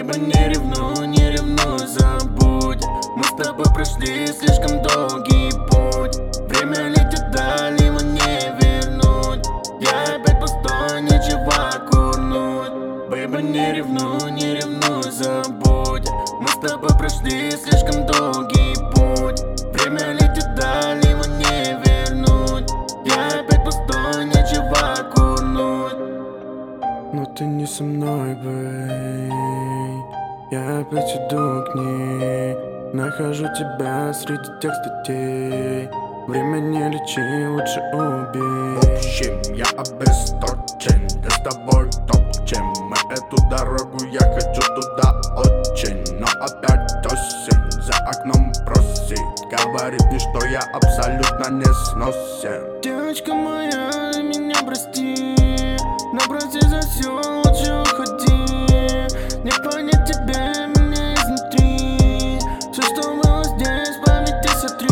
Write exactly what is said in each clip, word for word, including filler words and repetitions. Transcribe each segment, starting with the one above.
Бэйба, не ревнуй, не ревнуй, забудь. Мы с тобой прошли слишком долгий путь. Время летит далее, его не вернуть. Я опять пустой, нечего курнуть. Бэйба, не ревнуй, не ревнуй, забудь. Мы с тобой прошли слишком долгий путь. Время летит далее, его не вернуть. Я опять пустой, нечего курнуть. Но ты не со мной, бэй. Я опять иду к ней. Нахожу тебя среди тех статей. Время не лечи, лучше убей. В общем, я обесточен, да с тобой топчем мы эту дорогу, я хочу туда очень. Но опять осень, за окном просит. Говорит мне, что я абсолютно не сносен. Девочка моя, меня прости, но прости за все, лучше уходи. Не понять тебе меня изнутри. Все, что было здесь, в памяти сотри.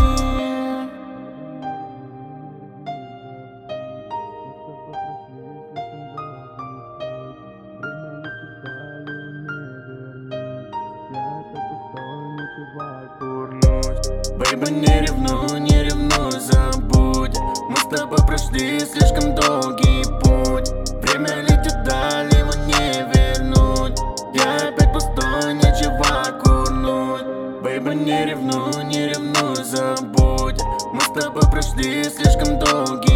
Бэйба, не ревнуй, не ревнуй, забудь. Мы с тобой прошли слишком долгий путь. Время летит далее, его не вернуть. Я опять пустой, нечего курнуть. Бэйба, не ревнуй, не ревнуй, забудь. Мы с тобой прошли слишком долгий